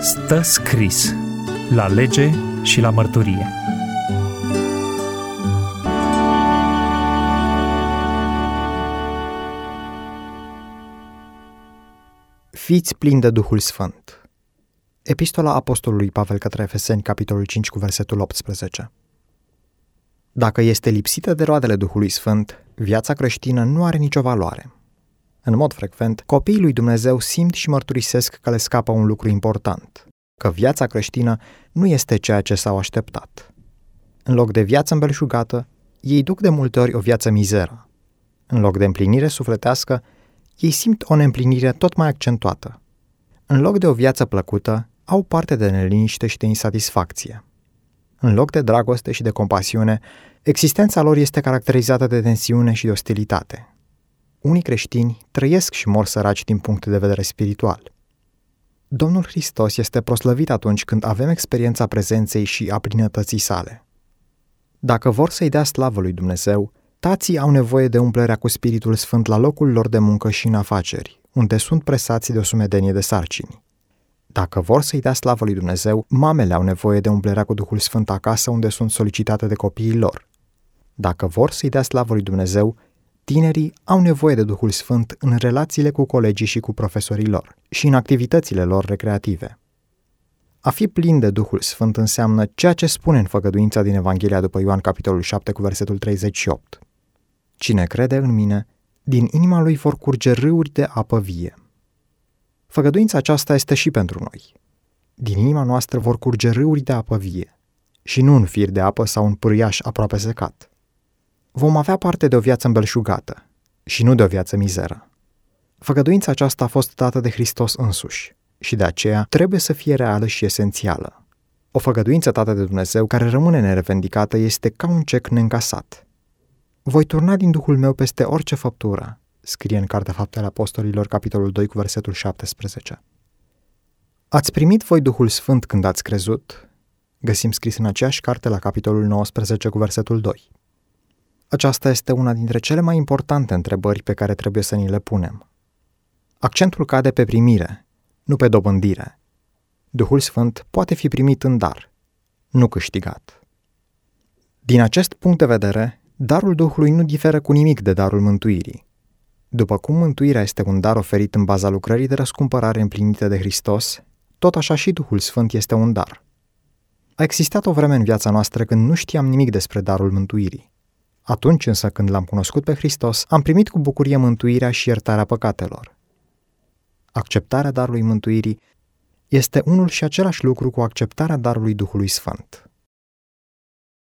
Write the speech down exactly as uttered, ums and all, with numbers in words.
Stă scris la lege și la mărturie. Fiți plini de Duhul Sfânt. Epistola Apostolului Pavel către Efeseni, capitolul cinci, cu versetul optsprezece. Dacă este lipsită de roadele Duhului Sfânt, viața creștină nu are nicio valoare. În mod frecvent, copiii lui Dumnezeu simt și mărturisesc că le scapă un lucru important, că viața creștină nu este ceea ce s-au așteptat. În loc de viață îmbelșugată, ei duc de multe ori o viață mizeră. În loc de împlinire sufletească, ei simt o neîmplinire tot mai accentuată. În loc de o viață plăcută, au parte de neliniște și de insatisfacție. În loc de dragoste și de compasiune, existența lor este caracterizată de tensiune și de ostilitate. Unii creștini trăiesc și mor săraci din punct de vedere spiritual. Domnul Hristos este proslăvit atunci când avem experiența prezenței și a plinătății sale. Dacă vor să-i dea slavă lui Dumnezeu, tații au nevoie de umplerea cu Spiritul Sfânt la locul lor de muncă și în afaceri, unde sunt presați de o sumedenie de sarcini. Dacă vor să-i dea slavă lui Dumnezeu, mamele au nevoie de umplerea cu Duhul Sfânt acasă, unde sunt solicitate de copiii lor. Dacă vor să-i dea slavă lui Dumnezeu, tinerii au nevoie de Duhul Sfânt în relațiile cu colegii și cu profesorii lor și în activitățile lor recreative. A fi plin de Duhul Sfânt înseamnă ceea ce spune în făgăduința din Evanghelia după Ioan, capitolul șapte, cu versetul treizeci și opt. Cine crede în mine, din inima lui vor curge râuri de apă vie. Făgăduința aceasta este și pentru noi. Din inima noastră vor curge râuri de apă vie și nu un fir de apă sau un pârâiaș aproape secat. Vom avea parte de o viață îmbelșugată și nu de o viață mizeră. Făgăduința aceasta a fost dată de Hristos însuși și de aceea trebuie să fie reală și esențială. O făgăduință dată de Dumnezeu care rămâne nerevendicată este ca un cec neîncasat. Voi turna din Duhul meu peste orice făptură, scrie în Cartea Faptele Apostolilor, capitolul doi, cu versetul șaptesprezece. Ați primit voi Duhul Sfânt când ați crezut? Găsim scris în aceeași carte la capitolul nouăsprezece, cu versetul doi. Aceasta este una dintre cele mai importante întrebări pe care trebuie să ni le punem. Accentul cade pe primire, nu pe dobândire. Duhul Sfânt poate fi primit în dar, nu câștigat. Din acest punct de vedere, darul Duhului nu diferă cu nimic de darul mântuirii. După cum mântuirea este un dar oferit în baza lucrării de răscumpărare împlinite de Hristos, tot așa și Duhul Sfânt este un dar. A existat o vreme în viața noastră când nu știam nimic despre darul mântuirii. Atunci însă când l-am cunoscut pe Hristos, am primit cu bucurie mântuirea și iertarea păcatelor. Acceptarea darului mântuirii este unul și același lucru cu acceptarea darului Duhului Sfânt.